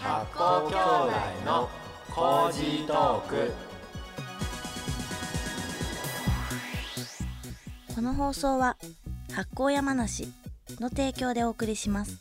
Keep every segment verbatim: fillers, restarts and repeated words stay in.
発酵兄弟のコージートーク。 この放送は発酵山梨の提供でお送りします。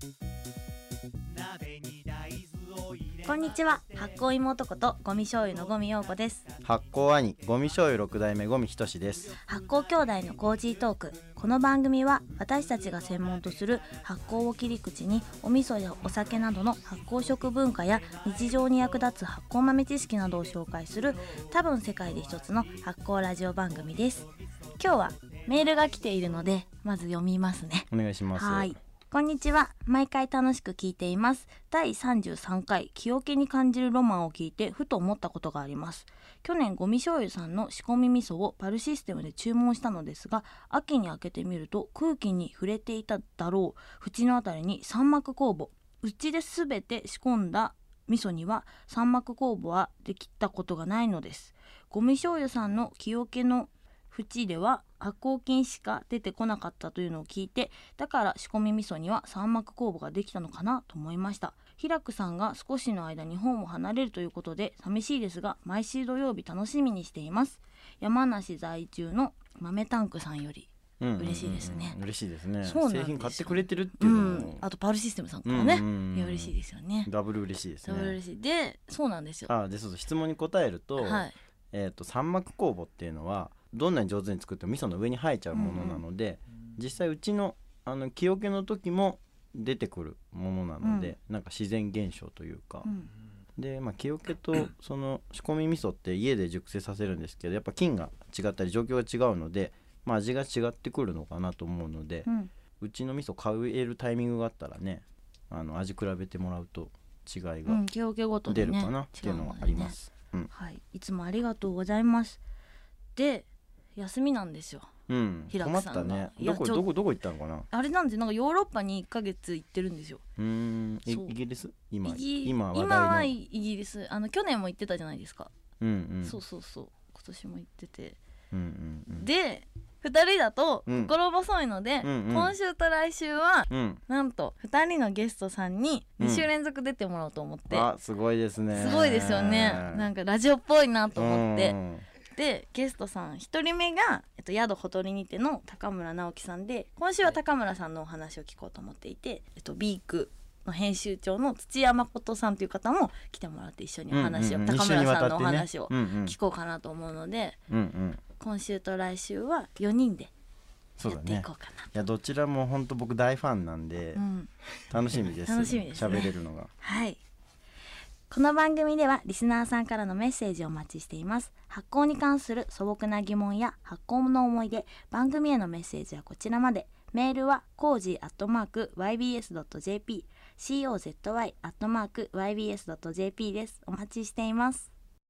こんにちは、発酵妹ことゴミ醤油のゴミ陽子です。 発酵兄ゴミ醤油ろく代目ゴミ仁です。 発酵兄弟のコージートーク。この番組は私たちが専門とする発酵を切り口にお味噌やお酒などの発酵食文化や日常に役立つ発酵豆知識などを紹介する多分世界で一つの発酵ラジオ番組です。今日はメールが来ているのでまず読みますね。 お願いします。 はい、こんにちは。毎回楽しく聞いています。だいさんじゅうさんかい気桶に感じるロマンを聞いてふと思ったことがあります。去年ゴミ醤油さんの仕込み味噌をパルシステムで注文したのですが、秋に開けてみると空気に触れていただろう縁のあたりに三膜酵母、うちで全て仕込んだ味噌には三膜酵母はできたことがないのです。ゴミ醤油さんの木桶の縁では発酵菌しか出てこなかったというのを聞いて、だから仕込み味噌には三膜酵母ができたのかなと思いました。平久さんが少しの間日本を離れるということで寂しいですが、毎週土曜日楽しみにしています。山梨在住の豆タンクさんより嬉しいですね。 うんうんうん、嬉しいですね。 そうなんですよ。 製品買ってくれてるっていうのも、 うん、あとパルシステムさんからね、 うんうんうん、 いや嬉しいですよね。 ダブル嬉しいですね。 ダブル嬉しいで、そうなんですよ。 あでそうそう質問に答えると、 はい、 えーと三膜酵母っていうのはどんなに上手に作っても味噌の上に生えちゃうものなので、うんうん、実際うちのあの木桶の時も出てくるものなので、うん、なんか自然現象というか、うん、で、まあ、木桶とその仕込み味噌って家で熟成させるんですけど、やっぱ菌が違ったり状況が違うので、まあ、味が違ってくるのかなと思うので、うん、うちの味噌買えるタイミングがあったらね、あの味比べてもらうと違いが出るかなっていうのはあります。うん、 はい、いつもありがとうございます。で休みなんですよ、 うん、 平久さんが。 困ったね。どこどこどこ行ったのかな。 あれなんでなんかヨーロッパにいっかげつ行ってるんですよ。 うーんイギリス今今話題の今はイギリス、あの去年も行ってたじゃないですか。うんうん、そうそうそう、今年も行ってて、うんうんうん、でふたりだと心細いので、うんうんうん、今週と来週は、うん、なんとふたりのゲストさんにに週連続出てもらおうと思って、うん、 あすごいですね。 すごいですよね。なんかラジオっぽいなと思って、うんでゲストさんひとりめが、えっと、宿ほとりにての高村直樹さんで、今週は高村さんのお話を聞こうと思っていて、えっと、ビークの編集長の土屋誠さんという方も来てもらって一緒にお話を、うんうんうん、高村さんのお話を聞こうかなと思うので、うんうん、今週と来週はよにんでやっていこうかなと。 そうだね、いやどちらも本当僕大ファンなんで、うん、楽しみです。 楽しみですね、 喋れるのが。 はい、この番組ではリスナーさんからのメッセージをお待ちしています。発酵に関する素朴な疑問や発酵の思い出、番組へのメッセージはこちらまで。メールは コージーアットマークワイビーエスドットジェーピー コージーアットマークワイビーエスドットジェーピー です。お待ちしています。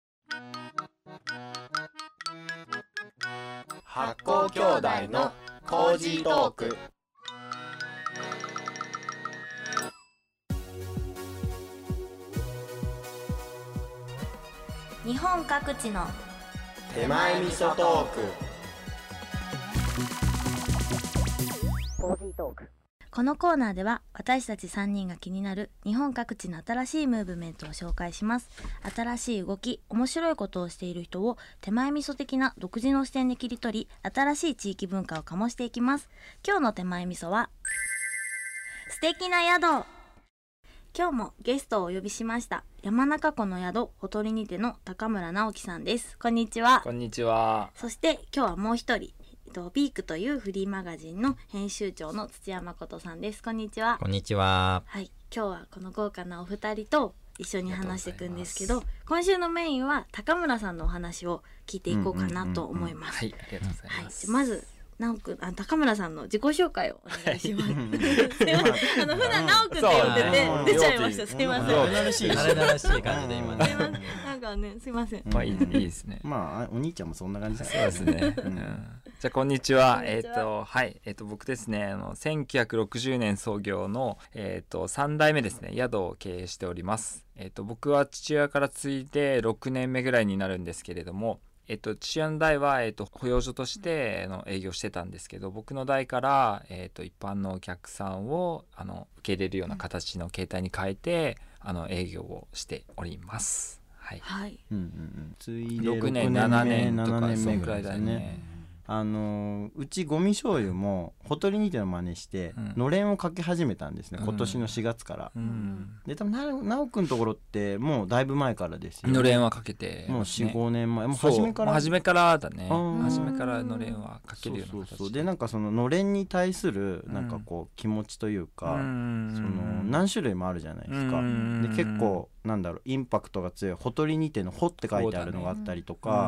発酵兄弟のコージートーク。 日本各地の手前味噌トーク。 このコーナーでは私たちさんにんが気になる日本各地の新しいムーブメントを紹介します。新しい動き、面白いことをしている人を手前味噌的な独自の視点で切り取り、新しい地域文化を醸していきます。今日の手前味噌は素敵な宿。今日もゲストをお呼びしました。山中湖の宿ほとりにての高村直樹さんです。こんにちは。 こんにちは。 そして今日はもう一人、ビークというフリーマガジンの編集長の土屋誠さんです。こんにちは。 こんにちは。 はい、今日はこの豪華なお二人と一緒に話していくんですけど、今週のメインは高村さんのお話を聞いていこうかなと思います。 はい、ありがとうございます。 はい、まず直くん、あ高村さんの自己紹介をお願いします。すいません、あの普段直くんって呼んでて出ちゃいました。すいません。 慣れ慣れしい感じで今ね。 なんかね、すいません。 まあいいですね。 まあお兄ちゃんもそんな感じです。 そうですね。じゃあこんにちは。えっとはいえっと僕ですね、あのせんきゅうひゃくろくじゅうねん創業のえっとさん代目ですね、宿を経営しております。えっと僕は父親から継いでろくねんめぐらいになるんですけれども。 えっと、父親の代は、えっと、保養所としての営業してたんですけど、僕の代から、えっと、一般のお客さんをあの受け入れるような形の形態に変えて、あの営業をしております。はい、 はい、 うんうんうん、ついでろくねんななねんとかななねんそめぐらいんくらいだよですね。 ね。 あのうちゴミ醤油もほとりにての真似して、 うん、 のれんをかけ始めたんですね、 うん、 今年のしがつから、 うん、 で多分な直くんのところってもうだいぶ前からですよね。 のれんはかけてもうますね。 よん、ごねんまえ、もう初めから初めからだね。 あー初めからのれんはかけるような形。 そうそうそうでなんかそののれんに対するなんかこう気持ちというか、 うん、 その何種類もあるじゃないですか、 うん、 で結構なんだろうインパクトが強いほとりにてのほって書いてあるのがあったりとか、 うん、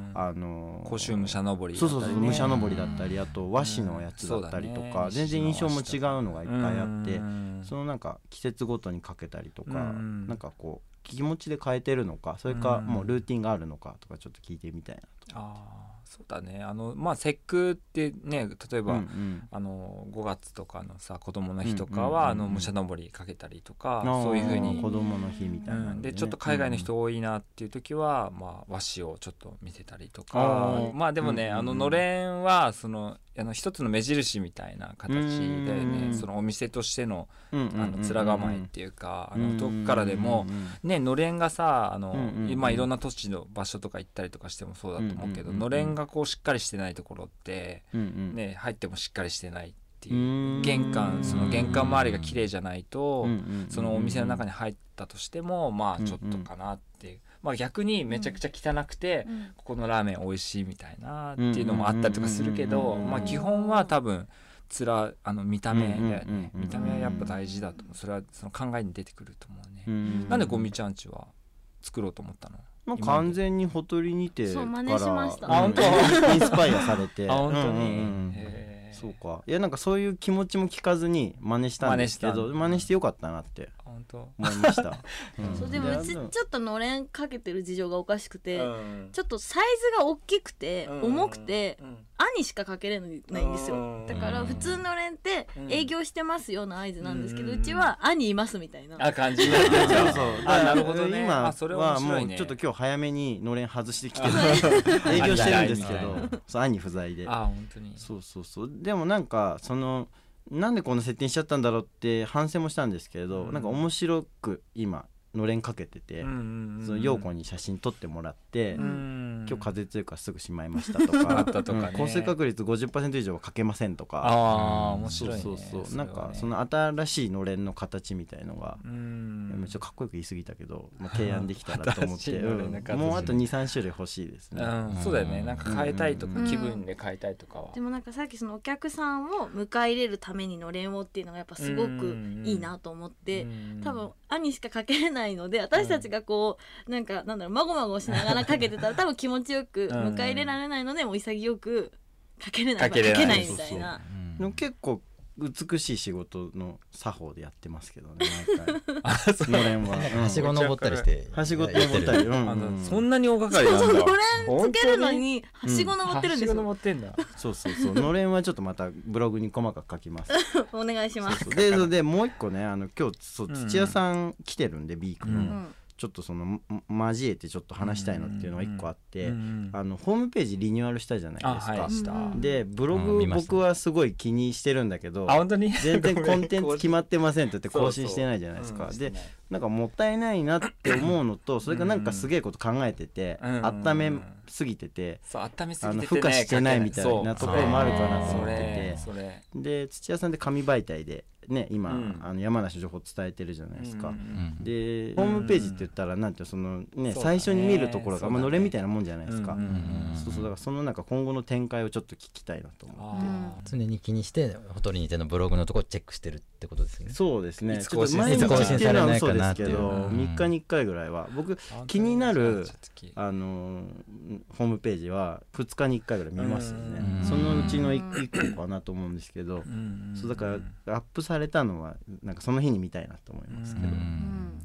あの甲州武者登りだそうったりね、 そうそう武者登りだったり、あと和紙のやつだったりとか、 うん全然印象も違うのがいっぱいあって、 うんそのなんか季節ごとにかけたりとか、 うんなんかこう気持ちで変えてるのか、それかうんもうルーティンがあるのかとかちょっと聞いてみたいなと。 ああそうだね。あのまあ節句ってね、例えば、 うんうんあのごがつとかのさ子供の日とかは、 うんうんうんうんあの武者登りかけたりとか、 あーそういう風に子供の日みたいなのうん、 ねでちょっと海外の人多いなっていう時は、まあ、和紙をちょっと見せたりとか、 あーまあでもね、 うんうんうんあののれんはそのあの一つの目印みたいな形でうんね、そのお店としてのうんうんうんうんあの面構えっていうか、あの遠くからでもね、のれんがさあの、 うんうんうんまあいろんな土地の場所とか行ったりとかしてもそうだと思うけど、 うんうんうんうんのれんがこうしっかりしてないところってうんうんね、入ってもしっかりしてないってういう、 ん玄関その玄関周りが綺麗じゃないと、 うんうんうんそのお店の中に入ったとしてもまあちょっとかなっていう、まあ逆にめちゃくちゃ汚くて、 うんここのラーメン美味しいみたいなっていうのもあったりとかするけど、 うんまあ基本は多分つらあの見た目だよね、 うんうんうんうん見た目はやっぱ大事だと思う。それはその考えに出てくると思うね、 うんなんでゴミちゃんちは作ろうと思ったの？ まあ、完全にほとりにてからそう真似しましたうんあ本当インスパイアされてあ本当に、 うんうんうんへーそうか。いやなんかそういう気持ちも聞かずに真似したんですけど、 真似したんだ真似してよかったなって本当思いました、うんそうでもうちちょいっとのれんかけてる事情がおかしくて、 うんちょっとサイズが大きくて重くて、 うん兄しかかけれないんですよ。 うんだから普通のれんってうん営業してますよの合図なんですけど、 ううんちは兄いますみたいな。 あ感じになってるじゃんそうそうあなるほどね。 今あそれはは面白いね。 もうちょっと今日早めにのれん外してきて営業してるんですけどそう兄不在であ本当に。 そうそうそうでもなんかそのなんでこんな設定にしちゃったんだろうって反省もしたんですけど、 うんなんか面白く今のれんかけてて、 うんうんうんその陽子に写真撮ってもらって、 うん今日風強いからすぐしまいましたとかあったとかねうん降水確率 ごじゅっパーセント 以上はかけませんとかああ面白いね。 そうそうそうれはねなんかその新しいのれんの形みたいのが、 うんちょっとかっこよく言い過ぎたけど、まあ、提案できたらと思って、 新しいのれんの形うんもうあと にさん種類欲しいですね、 うんそうだよね。なんか変えたいとかうん気分で変えたいとかはでもなんかさっきそのお客さんを迎え入れるためにのれんをっていうのがやっぱすごくいいなと思って、 うん多分兄しかかけれないので私たちがこうなんかなんだろうまごまごしながらかけてたら多分気持ちよく迎え入れられないのでもう潔くかけれないかけれないかけないみたいな。 でも結構美しい仕事の作法でやってますけどね毎回あそうのれんは、 はしご登ったりしてはしご登ったり、うんあうんのそんなに大掛かりなんだ。 のれんつけるのにはしご登ってるんですはしごよ。 登ってんだ。 そうそうそうのれんはちょっとまたブログに細かく書きますお願いします。 でそれでもう一個ねあの今日そううん土屋さん来てるんで、ビークの、 うんちょっとそのま交えてちょっと話したいのっていうのが一個あって、 うんあのホームページリニューアルしたじゃないあですか、 はいした。 うんでブロうんグ見ました僕はすごい気にしてるんだけど、 あ本当に全然コンテンツ決まってませんって言ってそうそう更新してないじゃないですか。でうんしてないなんかもったいないなって思うのとそれからなんかすげえこと考えてて、 うん温めすぎてて、 そう温めすあのぎててね孵化してないみたいなところもあるかなと思ってて、 それそれで土屋さんで紙媒体でね今、 うんあの山梨の情報伝えてるじゃないですか。 うんうんでホームページって言ったらなんていうのそのねそうだね最初に見るところが、まあ、 そうだねのれんみたいなもんじゃないですか。 うんうんうんそうそうだからそのなんか今後の展開をちょっと聞きたいなと思って。 あー常に気にしてほとりにてのブログのところチェックしてるってことですよね。 そうですねいつちょっと毎日更新っていうのは嘘ですけいつ更新されないかなっていうどうんみっかにいっかいぐらいは僕気になるあのーホームページはふつかにいっかいぐらい見ますよねうんそのうちのいっこかなと思うんですけどそうだからアップされたのはなんかその日に見たいなと思いますけどうんうん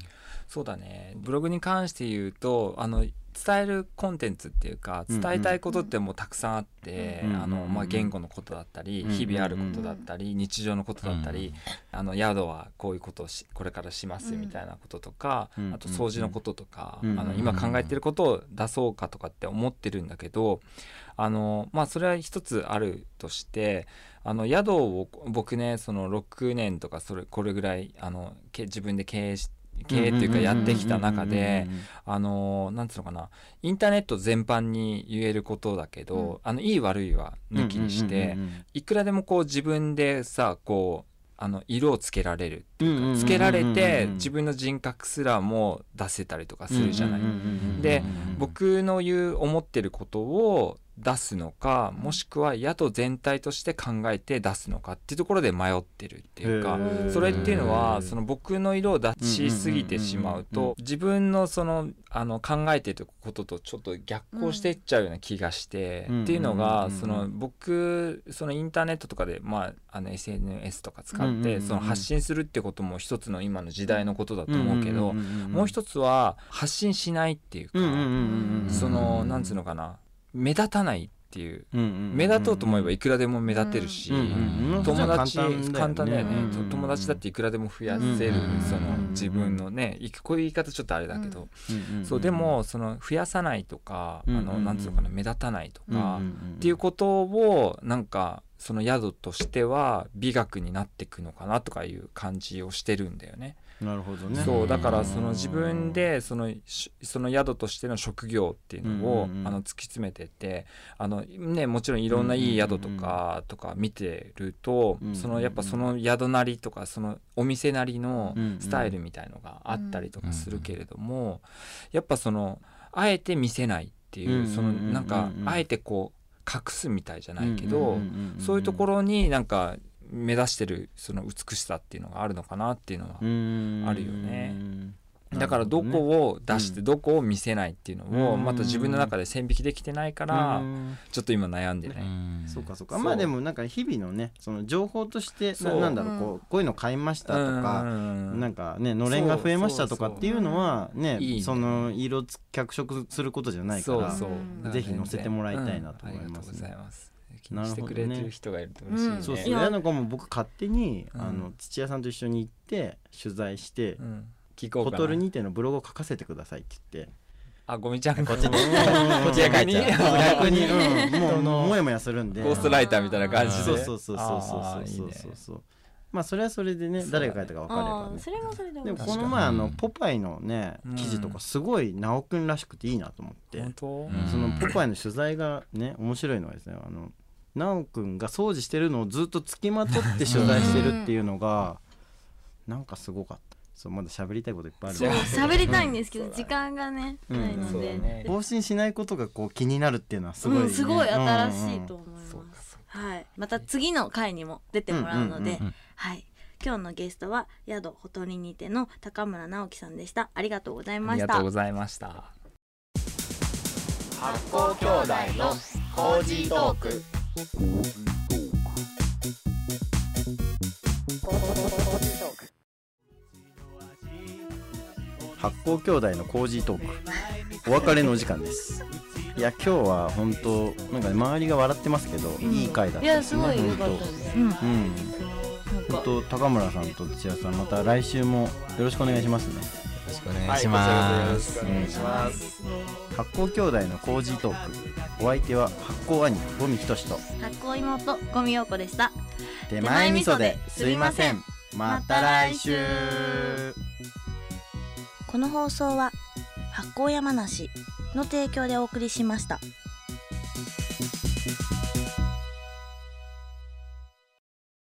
そうだね、ブログに関して言うとあの伝えるコンテンツっていうか伝えたいことってもうたくさんあって、 うんうんあのまあ、言語のことだったり、 うんうん、 日々あることだったり、うん、日常のことだったり、うん、あの宿はこういうことをしこれからしますみたいなこととか、うん、あと掃除のこととか、うん、あの今考えてることを出そうかとかって思ってるんだけど、あの、まあ、それは一つあるとしてあの宿を僕ねそのろくねんとかそれこれぐらいあのけ自分で経営して経営っていうかやってきた中であのなんつうのかなインターネット全般に言えることだけど、うん、あのいい悪いは抜きにしていくらでもこう自分でさこうあの色をつけられるっていうかつけられて自分の人格すらも出せたりとかするじゃない。で僕の言う思ってることを出すのかもしくは宿全体として考えて出すのかっていうところで迷ってるっていうか、それっていうのはその僕の色を出しすぎてしまうと自分のそのあの考えてることとちょっと逆行していっちゃうような気がしてっていうのがその僕そのインターネットとかでまああの エスエヌエス とか使ってその発信するってことも一つの今の時代のことだと思うけどもう一つは発信しないっていうかそのなんつうのかな目立たないっていう、うんうんうんうん、目立とうと思えばいくらでも目立てるし、うんうんうん、友達簡単だよね、うんうん、友達だっていくらでも増やせる、うんうん、その自分のねこういう言い方ちょっとあれだけど、うんうん、そうでもその増やさないとか、うんうん、あのなんつうのかな目立たないとか、うんうんうん、っていうことをなんかその宿としては美学になっていくのかなとかいう感じをしてるんだよね。 なるほどね。 そうだからその自分でそのその宿としての職業っていうのを、うんうんうん、あの突き詰めてってあの、ね、もちろんいろんないい宿とか、とか見てると、うんうんうん、そのやっぱその宿なりとかそのお店なりのスタイルみたいのがあったりとかするけれども、うんうん、やっぱそのあえて見せないっていう、うんうんうんうん、そのなんかあえてこう隠すみたいじゃないけど、うんうんうんうん、そういうところになんか目指してるその美しさっていうのがあるのかなっていうのはあるよね。だからどこを出してどこを見せないっていうのをまた自分の中で線引きできてないからちょっと今悩んでね。 そうかそうか。まあでもなんか日々のねその情報としてな、なんだろうこうこういうの買いましたとかなんかねのれんが増えましたとかっていうのはねその色脚色することじゃないからぜひ載せてもらいたいなと思います。ありがとうございます。 気にしてくれてる人がいると嬉しいね。うん、 そうそう。いやなんかもう僕勝手に、うん、あの土屋さんと一緒に行って取材して、うん、聞こうかな。ホトルにてのブログを書かせてくださいって言って。 あごみちゃんこっちにこっちが書いちゃう。 逆に、うん、もうもやもやするんで。 ゴーストライターみたいな感じで。 そうそうそうそうそうそうそうそう。まあそれはそれでね誰が書いたか分かればね。 それもそれで。 でもこの前あのポパイのね記事とかすごい直くんらしくていいなと思って。 本当？ そのポパイの取材がね面白いのはですねあの。なおくんが掃除してるのをずっとつきまとって取材してるっていうのがなんかすごかった。そうまだ喋りたいこといっぱいある。 そう喋りたいんですけど時間がね、うん、ないので、 ね、更新しないことがこう気になるっていうのはすごい、ねうん、 すごい新しいと思います、うんうん、はい、また次の回にも出てもらうので、うんうんうんうん、はい、今日のゲストは宿ほとりにての高村直樹さんでした。ありがとうございました。 ありがとうございました。 発酵兄弟のコージートーク。 発酵兄弟のコージートークお別れのお時間です。いや今日は本当なんか、ね、周りが笑ってますけど、うん、いい回だったですね。 いやすごい良かったです。うん、うん、 本当高村さんと土屋さんまた来週もよろしくお願いしますね。 よろしくお願いします。 はい、よろしくお願いします。 発酵兄弟のコージートーク、お相手は発酵兄五味仁と発酵妹五味陽子でした。 手前味噌ですいません。また来週。 この放送は発酵山梨の提供でお送りしました。